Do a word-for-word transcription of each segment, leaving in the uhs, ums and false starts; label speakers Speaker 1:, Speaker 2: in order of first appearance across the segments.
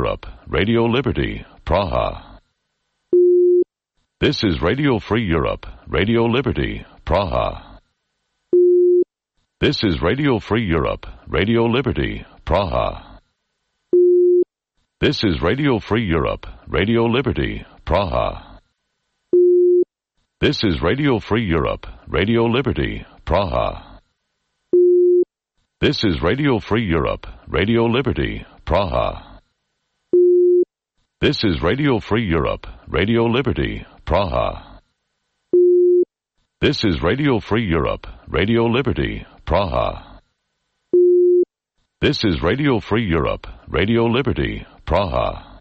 Speaker 1: Europe, Radio Liberty, Praha. This is Radio Free Europe, Radio Liberty, Praha. This is Radio Free Europe, Radio Liberty, Praha. This is Radio Free Europe, Radio Liberty, Praha. This is Radio Free Europe, Radio Liberty, Praha. This is Radio Free Europe, Radio Liberty, Praha. This is Radio Free Europe, Radio Liberty, Praha. This is Radio Free Europe, Radio Liberty, Praha. This is Radio Free Europe, Radio Liberty, Praha.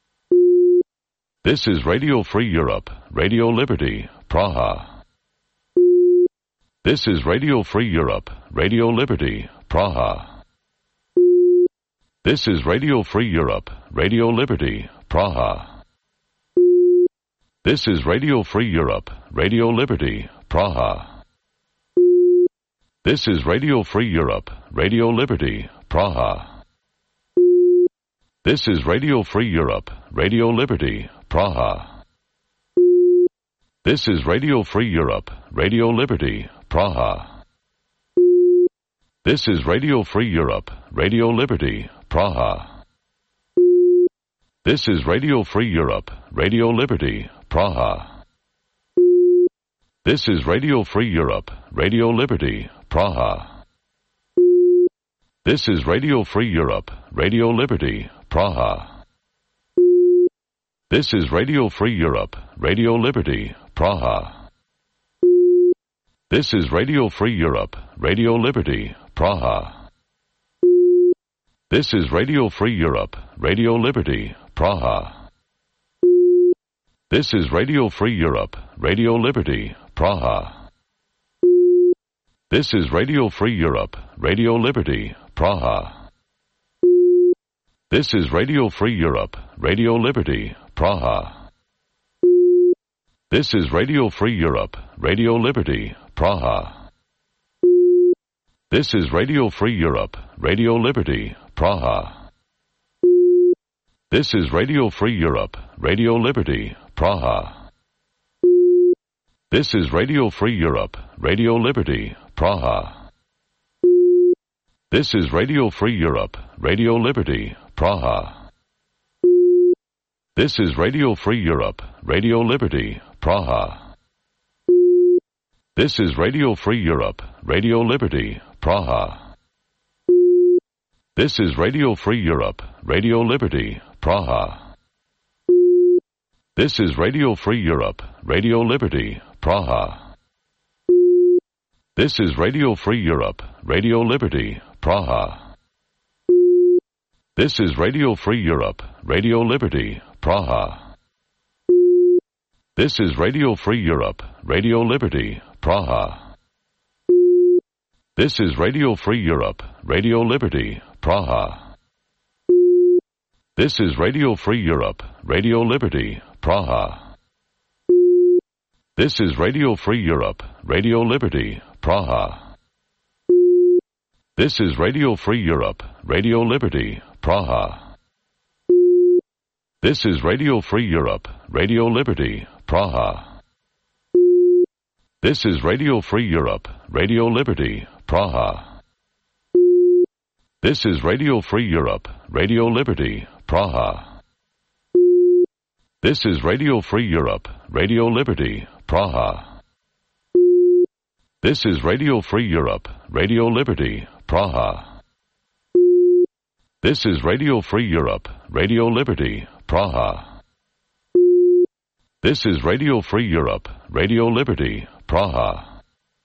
Speaker 1: This is Radio Free Europe, Radio Liberty, Praha. This is Radio Free Europe, Radio Liberty, Praha. This is Radio Free Europe, Radio Liberty, Praha. This is Radio Free Europe, Radio Liberty, Praha. This is Radio Free Europe, Radio Liberty, Praha. This is Radio Free Europe, Radio Liberty, Praha. This is Radio Free Europe, Radio Liberty, Praha. This is Radio Free Europe, Radio Liberty, Praha. This is Radio Free Europe, Radio Liberty, Praha. This is Radio Free Europe, Radio Liberty, Praha. This is Radio Free Europe, Radio Liberty, Praha. This is Radio Free Europe, Radio Liberty, Praha. This is Radio Free Europe, Radio Liberty, Praha. This is Radio Free Europe, Radio Liberty, Praha. This is Radio Free Europe, Radio Liberty, Praha. This is Radio Free Europe, Radio Liberty, Praha. This is Radio Free Europe, Radio Liberty, Praha. This is Radio Free Europe, Radio Liberty, Praha. This is Radio Free Europe, Radio Liberty, Praha. This is Radio Free Europe, Radio Liberty, Praha. This is Radio Free Europe, Radio Liberty, Praha. This is Radio Free Europe, Radio Liberty, Praha. This is Radio Free Europe, Radio Liberty, Praha. This is Radio Free Europe, Radio Liberty, Praha. This is Radio Free Europe, Radio Liberty, Praha. This is Radio Free Europe, Radio Liberty, Praha. This is Radio Free Europe, Radio Liberty, Praha. This is Radio Free Europe, Radio Liberty, Praha. This is Radio Free Europe, Radio Liberty, Praha. This is Radio Free Europe, Radio Liberty, Praha. This is Radio Free Europe, Radio Liberty, Praha. This is Radio Free Europe, Radio Liberty, Praha. This is Radio Free Europe, Radio Liberty, Praha. This is Radio Free Europe, Radio Liberty, Praha. This is Radio Free Europe, Radio Liberty, Praha. This is Radio Free Europe, Radio Liberty, Praha. This is Radio Free Europe, Radio Liberty, Praha. This is Radio Free Europe, Radio Liberty, Praha. This is Radio Free Europe, Radio Liberty, Praha. This is Radio Free Europe, Radio Liberty, Praha.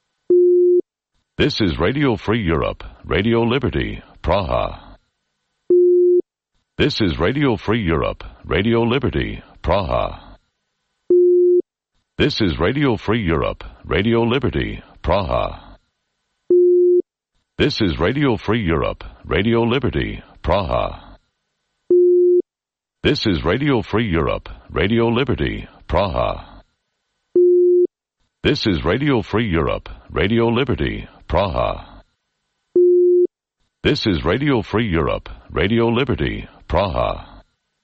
Speaker 1: This is Radio Free Europe, Radio Liberty, Praha. This is Radio Free Europe, Radio Liberty, Praha. This is Radio Free Europe, Radio Liberty, Praha. This is Radio Free Europe, Radio Liberty, Praha. This is Radio Free Europe, Radio Liberty, Praha. This is Radio Free Europe, Radio Liberty, Praha. This is Radio Free Europe, Radio Liberty, Praha.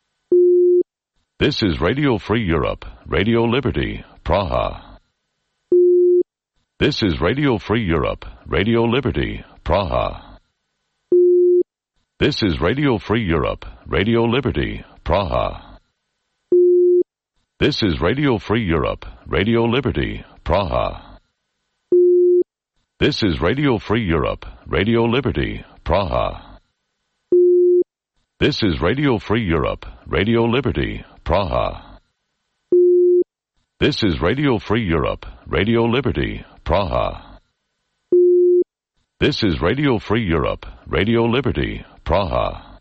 Speaker 1: This is Radio Free Europe, Radio Liberty, Praha. This is Radio Free Europe, Radio Liberty, Praha. This is Radio Free Europe, Radio Liberty, Praha. This is Radio Free Europe, Radio Liberty, Praha. This is Radio Free Europe, Radio Liberty, Praha. This is Radio Free Europe, Radio Liberty, Praha. This is Radio Free Europe, Radio Liberty, Praha. This is Radio Free Europe, Radio Liberty, Praha.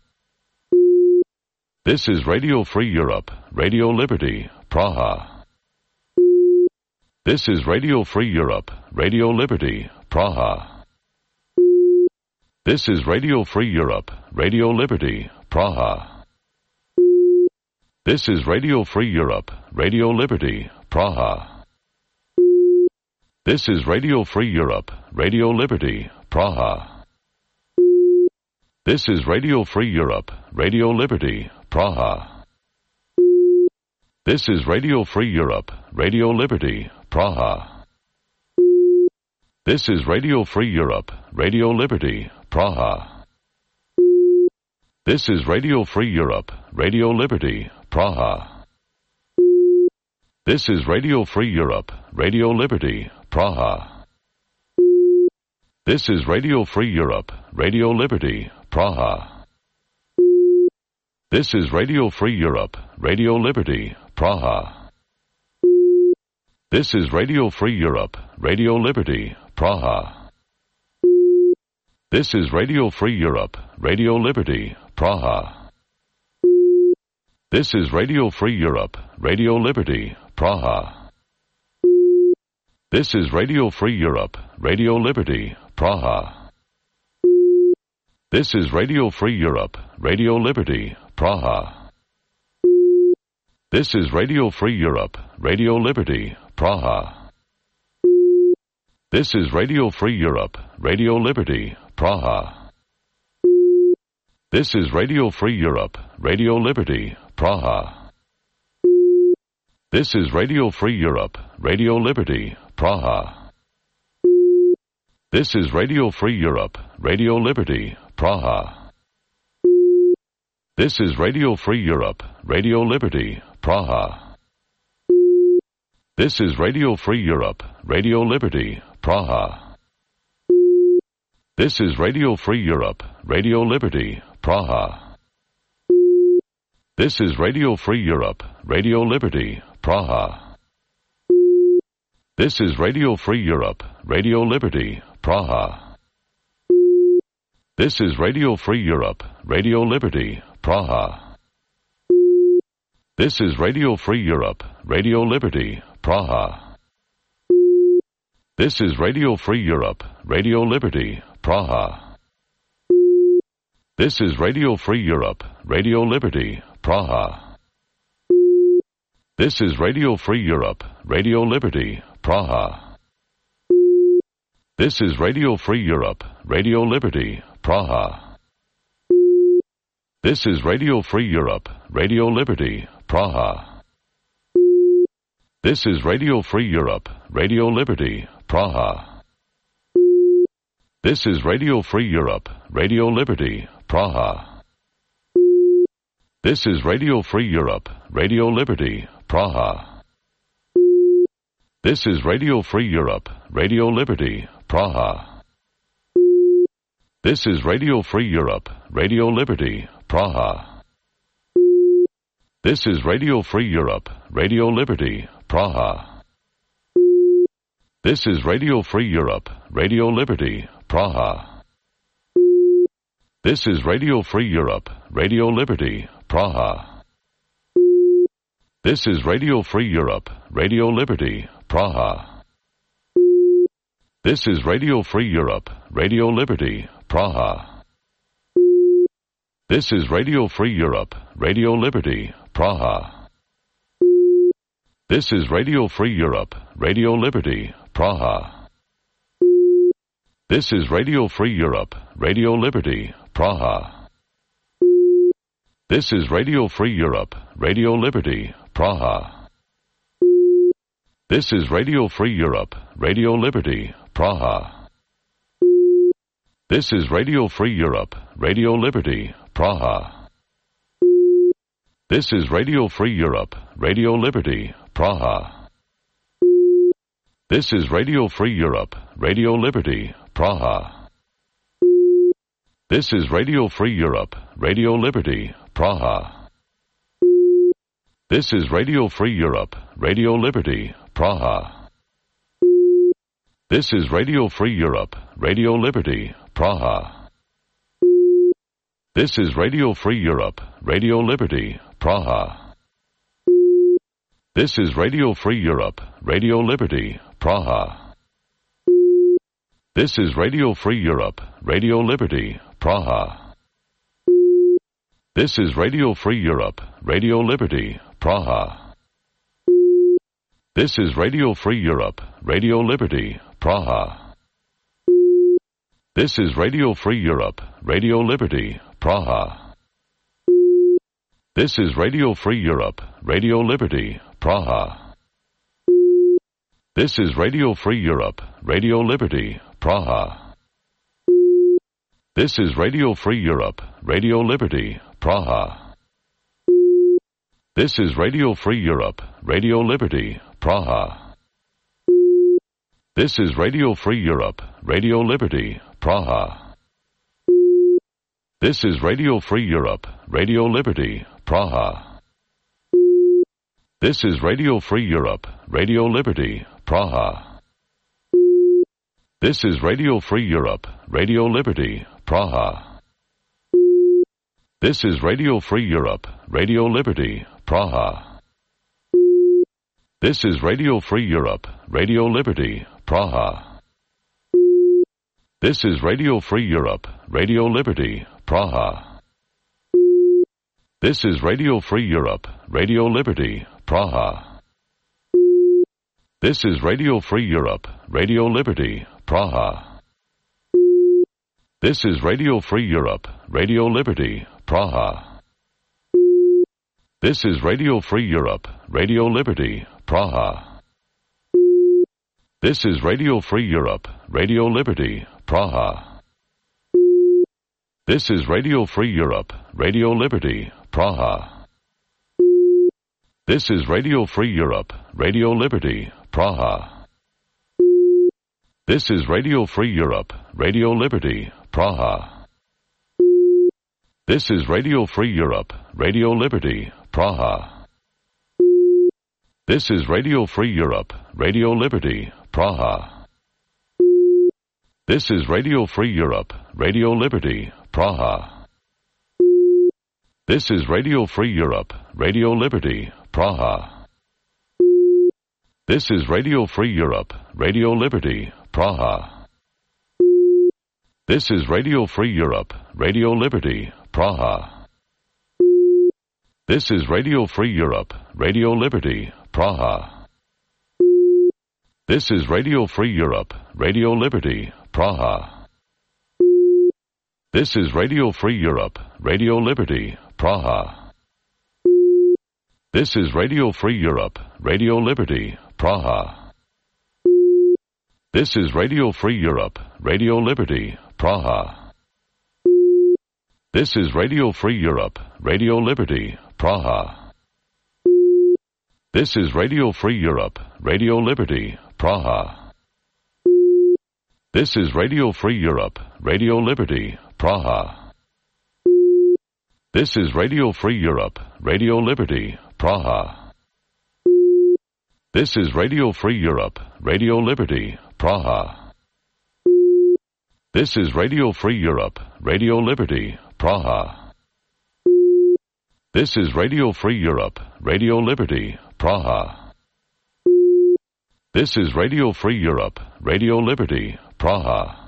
Speaker 1: This is Radio Free Europe, Radio Liberty, Praha. This is Radio Free Europe, Radio Liberty, Praha. This is Radio Free Europe, Radio Liberty, Praha. This is Radio Free Europe, Radio Liberty, Praha. This is Radio Free Europe, Radio Liberty, Praha. This is Radio Free Europe, Radio Liberty, Praha. This is Radio Free Europe, Radio Liberty, Praha. This is Radio Free Europe, Radio Liberty, Praha. This is Radio Free Europe, Radio Liberty, Praha. This is Radio Free Europe, Radio Liberty, Praha. This is Radio Free Europe, Radio Liberty, Praha. This is Radio Free Europe, Radio Liberty, Praha. This is Radio Free Europe, Radio Liberty, Praha. This is Radio Free Europe, Radio Liberty, Praha. This is Radio Free Europe, Radio Liberty, Praha. This is Radio Free Europe, Radio Liberty, Praha. This is Radio Free Europe, Radio Liberty, Praha. This is Radio Free Europe, Radio Liberty, Praha. This is Radio Free Europe, Radio Liberty, Praha. This is Radio Free Europe, Radio Liberty, Praha. This is Radio Free Europe, Radio Liberty, Praha. This is Radio Free Europe, Radio Liberty, Praha. This is Radio Free Europe, Radio Liberty, Praha. This is Radio Free Europe, Radio Liberty, Praha. This is Radio Free Europe, Radio Liberty, Praha. This is Radio Free Europe, Radio Liberty, Praha. This is Radio Free Europe, Radio Liberty, Praha. This is Radio Free Europe, Radio Liberty, Praha. This is Radio Free Europe, Radio Liberty, Praha. This is Radio Free Europe, Radio Liberty, Praha. This is Radio Free Europe, Radio Liberty, Praha. This is Radio Free Europe, Radio Liberty, Praha. This is Radio Free Europe, Radio Liberty, Praha. This is Radio Free Europe, Radio Liberty, Praha. This is Radio Free Europe, Radio Liberty, Praha. This is Radio Free Europe, Radio Liberty, Praha. This is Radio Free Europe, Radio Liberty, Praha. This is Radio Free Europe, Radio Liberty, Praha. This is Radio Free Europe, Radio Liberty, Praha. This is Radio Free Europe, Radio Liberty, Praha. This is Radio Free Europe, Radio Liberty, Praha. This is Radio Free Europe, Radio Liberty, Praha. This is Radio Free Europe, Radio Liberty, Praha. This is Radio Free Europe, Radio Liberty, Praha. This is Radio Free Europe, Radio Liberty, Praha. This is Radio Free Europe, Radio Liberty, Praha. This is Radio Free Europe, Radio Liberty, Praha. This is Radio Free Europe, Radio Liberty, Praha. This is Radio Free Europe, Radio Liberty, Praha. This is Radio Free Europe, Radio Liberty, Praha. This is Radio Free Europe, Radio Liberty, Praha. This is Radio Free Europe, Radio Liberty, Praha. This is Radio Free Europe, Radio Liberty, Praha. This is Radio Free Europe, Radio Liberty, Praha. This is Radio Free Europe, Radio Liberty, Praha. This is Radio Free Europe, Radio Liberty, Praha. This is Radio Free Europe, Radio Liberty, Praha. This is Radio Free Europe, Radio Liberty, Praha. This is Radio Free Europe, Radio Liberty, Praha. This is Radio Free Europe, Radio Liberty, Praha. This is Radio Free Europe, Radio Liberty, Praha. This is Radio Free Europe, Radio Liberty, Praha. This is Radio Free Europe, Radio Liberty, Praha. This is Radio Free Europe, Radio Liberty, Praha. This is Radio Free Europe, Radio Liberty, Praha. This is Radio Free Europe, Radio Liberty, Praha. This is Radio Free Europe, Radio Liberty, Praha. This is Radio Free Europe, Radio Liberty, Praha. This is Radio Free Europe, Radio Liberty, Praha. This is Radio Free Europe, Radio Liberty, Praha. This is Radio Free Europe, Radio Liberty, Praha. This is Radio Free Europe, Radio Liberty, Praha. This is Radio Free Europe, Radio Liberty, Praha. This is Radio Free Europe, Radio Liberty, Praha. This is Radio Free Europe, Radio Liberty, Praha. This is Radio Free Europe, Radio Liberty, Praha. This is Radio Free Europe, Radio Liberty, Praha. This is Radio Free Europe, Radio Liberty, Praha. This is Radio Free Europe, Radio Liberty, Praha. This is Radio Free Europe, Radio Liberty, Praha. This is Radio Free Europe, Radio Liberty, Praha. This is Radio Free Europe, Radio Liberty, Praha. This is Radio Free Europe, Radio Liberty, Praha. This is Radio Free Europe, Radio Liberty, Praha. This is Radio Free Europe, Radio Liberty, Praha. This is Radio Free Europe, Radio Liberty, Praha. This is Radio Free Europe, Radio Liberty, Praha. This is Radio Free Europe, Radio Liberty, Praha. This is Radio Free Europe, Radio Liberty, Praha. This is Radio Free Europe, Radio Liberty, Praha. This is Radio Free Europe, Radio Liberty, Praha. This is Radio Free Europe, Radio Liberty, Praha. This is Radio Free Europe, Radio Liberty, Praha. This is Radio Free Europe, Radio Liberty, Praha. This is Radio Free Europe, Radio Liberty, Praha. This is Radio Free Europe, Radio Liberty, Praha. This is Radio Free Europe, Radio Liberty, Praha. This is Radio Free Europe, Radio Liberty, Praha. This is Radio Free Europe, Radio Liberty, Praha.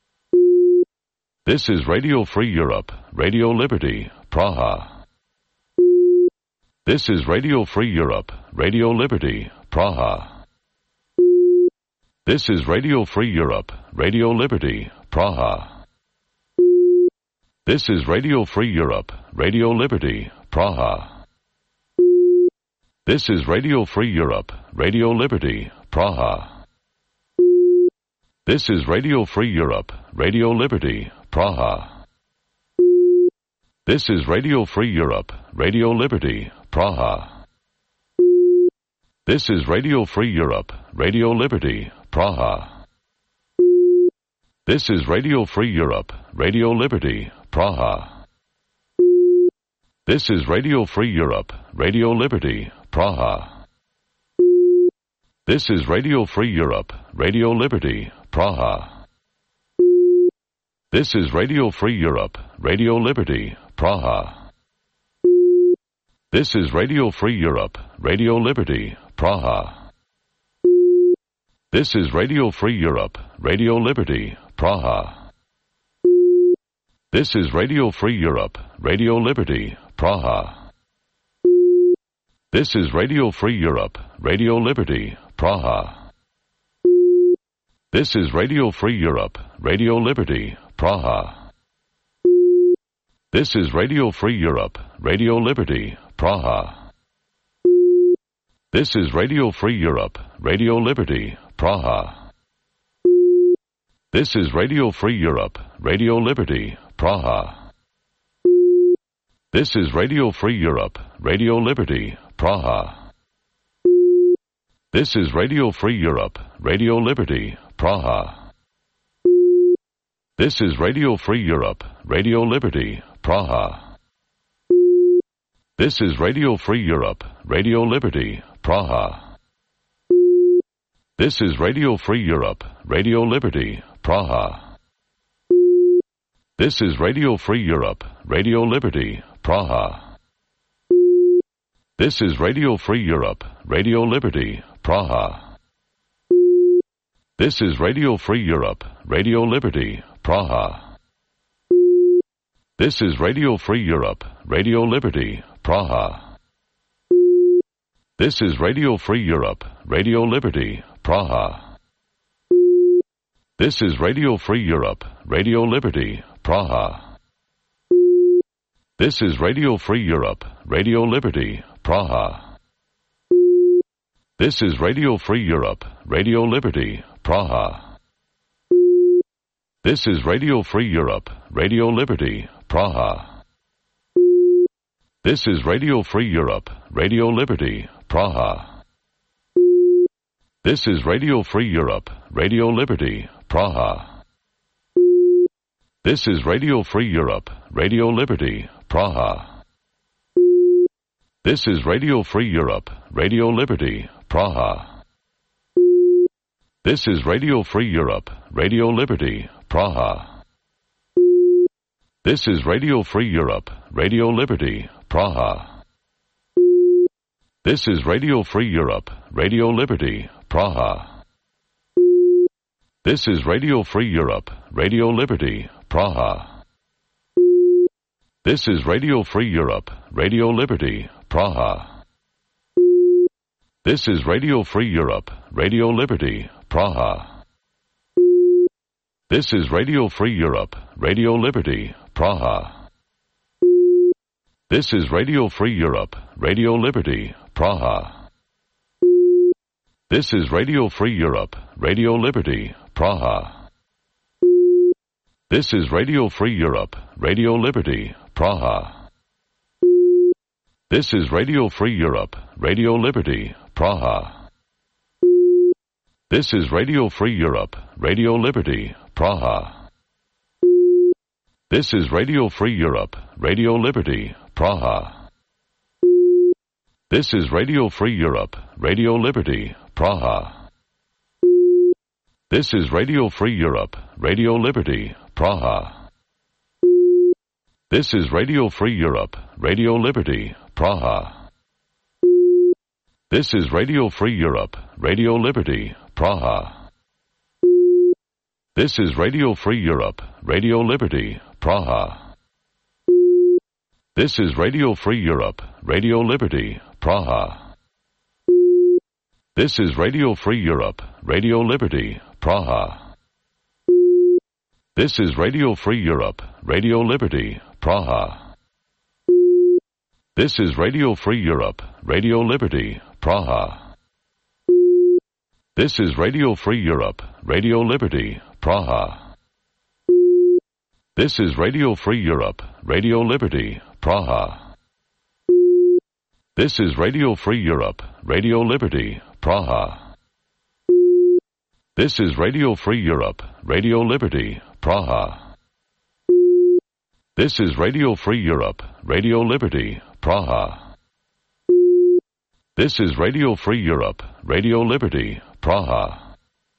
Speaker 1: This is Radio Free Europe, Radio Liberty, Praha. This is Radio Free Europe, Radio Liberty, Praha. This is Radio Free Europe, Radio Liberty, Praha. This is Radio Free Europe, Radio Liberty, Praha. This is Radio Free Europe, Radio Liberty, Praha. This is Radio Free Europe, Radio Liberty, Praha. This is Radio Free Europe, Radio Liberty, Praha. This is Radio Free Europe, Radio Liberty, Praha. This is Radio Free Europe, Radio Liberty, Praha. This is Radio Free Europe, Radio Liberty, Praha. This is Radio Free Europe, Radio Liberty, Praha. This is Radio Free Europe, Radio Liberty, Praha. This is Radio Free Europe, Radio Liberty, Praha. This is Radio Free Europe, Radio Liberty, Praha. This is Radio Free Europe, Radio Liberty, Praha. This is Radio Free Europe, Radio Liberty, Praha. This is Radio Free Europe, Radio Liberty, Praha. This is Radio Free Europe, Radio Liberty, Praha. This is Radio Free Europe, Radio Liberty, Praha. This is Radio Free Europe, Radio Liberty, Praha. This is Radio Free Europe, Radio Liberty, Praha. This is Radio Free Europe, Radio Liberty, Praha. This is Radio Free Europe, Radio Liberty, Praha. This is Radio Free Europe, Radio Liberty, Praha. This is Radio Free Europe, Radio Liberty, Praha. This is Radio Free Europe, Radio Liberty, Praha. This is Radio Free Europe, Radio Liberty, Praha. This is Radio Free Europe, Radio Liberty, Praha. This is Radio Free Europe, Radio Liberty, Praha. This is Radio Free Europe, Radio Liberty, Praha. This is Radio Free Europe, Radio Liberty, Praha. This is Radio Free Europe, Radio Liberty, Praha. This is Radio Free Europe, Radio Liberty, Praha. This is Radio Free Europe, Radio Liberty, Praha. This is Radio Free Europe, Radio Liberty, Praha. This is Radio Free Europe, Radio Liberty, Praha. This is Radio Free Europe, Radio Liberty, Praha. This is Radio Free Europe, Radio Liberty, Praha. This is Radio Free Europe, Radio Liberty, Praha. This is Radio Free Europe, Radio Liberty, Praha. This is Radio Free Europe, Radio Liberty, Praha. This is Radio Free Europe, Radio Liberty, Praha. This is Radio Free Europe, Radio Liberty, Praha. This is Radio Free Europe, Radio Liberty, Praha. This is Radio Free Europe, Radio Liberty, Praha. This is Radio Free Europe, Radio Liberty, Praha. This is Radio Free Europe, Radio Liberty, Praha. This is Radio Free Europe, Radio Liberty, Praha. This is Radio Free Europe, Radio Liberty, Praha. This is Radio Free Europe, Radio Liberty, Praha. This is Radio Free Europe, Radio Liberty, Praha. This is Radio Free Europe, Radio Liberty, Praha. This is Radio Free Europe, Radio Liberty, Praha. This is Radio Free Europe, Radio Liberty, Praha. This is Radio Free Europe, Radio Liberty, Praha. This is Radio Free Europe, Radio Liberty, Praha. This is Radio Free Europe, Radio Liberty, Praha. This is Radio Free Europe, Radio Liberty, Praha. This is Radio Free Europe, Radio Liberty, Praha. This is Radio Free Europe, Radio Liberty, Praha. This is Radio Free Europe, Radio Liberty, Praha. This is Radio Free Europe, Radio Liberty, Praha. This is Radio Free Europe, Radio Liberty, Praha. This is Radio Free Europe, Radio Liberty, Praha. This is Radio Free Europe, Radio Liberty, Praha. This is Radio Free Europe, Radio Liberty, Praha.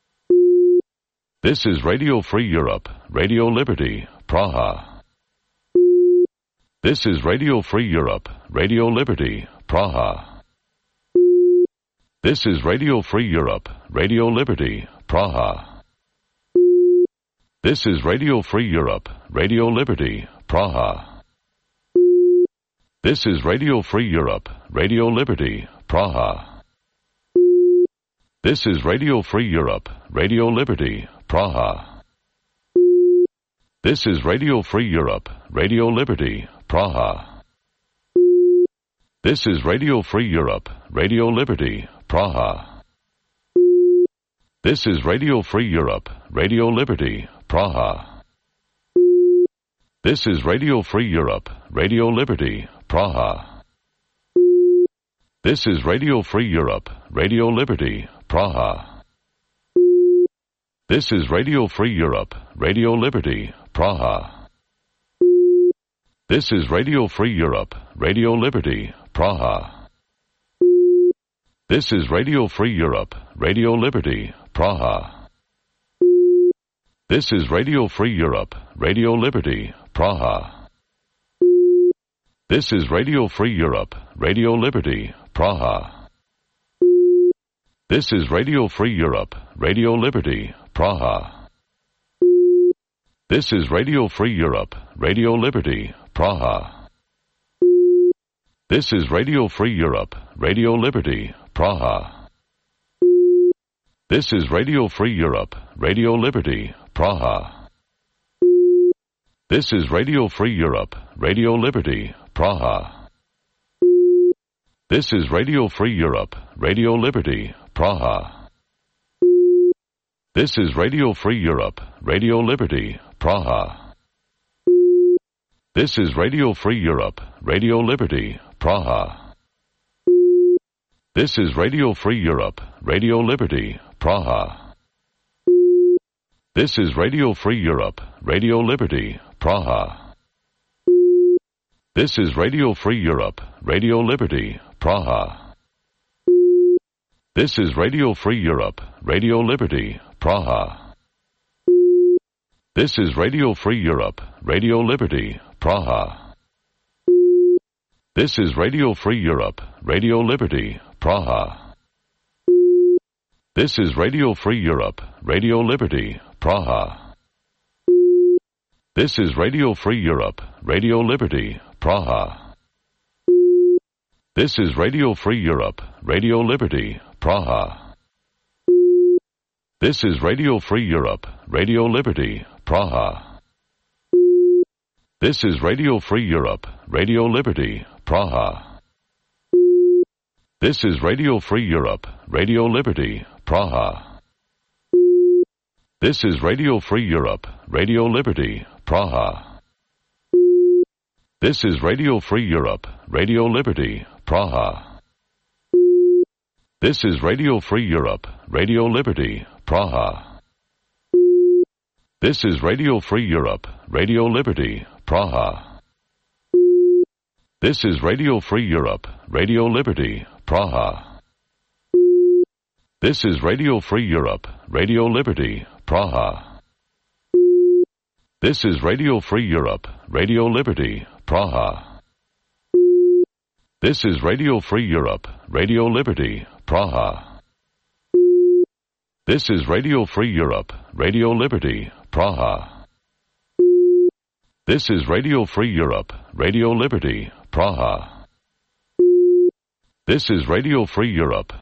Speaker 1: This is Radio Free Europe, Radio Liberty, Praha. This is Radio Free Europe, Radio Liberty, Praha. This is Radio Free Europe, Radio Liberty, Praha. This is Radio Free Europe, Radio Liberty, Praha. This is Radio Free Europe, Radio Liberty, Praha. This is Radio Free Europe, Radio Liberty, Praha. This is Radio Free Europe, Radio Liberty, Praha. This is Radio Free Europe, Radio Liberty, Praha. This is Radio Free Europe, Radio Liberty, Praha. This is Radio Free Europe, Radio Liberty, Praha. This is Radio Free Europe, Radio Liberty, Praha. This is Radio Free Europe, Radio Liberty, Praha. This is Radio Free Europe, Radio Liberty, Praha. This is Radio Free Europe, Radio Liberty, Praha. This is Radio Free Europe, Radio Liberty, Praha. This is Radio Free Europe, Radio Liberty, Praha. This is Radio Free Europe, Radio Liberty, Praha. This is Radio Free Europe, Radio Liberty, Praha. This is Radio Free Europe, Radio Liberty, Praha. This is Radio Free Europe, Radio Liberty, Praha. This is Radio Free Europe, Radio Liberty, Praha. This is Radio Free Europe, Radio Liberty, Praha. This is Radio Free Europe, Radio Liberty, Praha. This is Radio Free Europe, Radio Liberty, Praha. This is Radio Free Europe, Radio Liberty, Praha. This is Radio Free Europe, Radio Liberty, Praha. This is Radio Free Europe, Radio Liberty, Praha. This is Radio Free Europe, Radio Liberty, Praha. This is Radio Free Europe, Radio Liberty, Praha. This is Radio Free Europe, Radio Liberty, Praha. This is Radio Free Europe, Radio Liberty, Praha. This is Radio Free Europe, Radio Liberty, Praha. This is Radio Free Europe, Radio Liberty, Praha. This is Radio Free Europe, Radio Liberty, Praha. This is Radio Free Europe, Radio Liberty, Praha. This is Radio Free Europe, Radio Liberty, Praha. This is Radio Free Europe, Radio Liberty, Praha. This is Radio Free Europe, Radio Liberty, Praha. This is Radio Free Europe, Radio Liberty, Praha. This is Radio Free Europe, Radio Liberty, Praha. This is Radio Free Europe, Radio Liberty, Praha. This is Radio Free Europe, Radio Liberty, Praha. This is Radio Free Europe, Radio Liberty, Praha. This is Radio Free Europe, Radio Liberty, Praha. This is Radio Free Europe, Radio Liberty, Praha. This is Radio Free Europe, Radio Liberty, Praha. This is Radio Free Europe,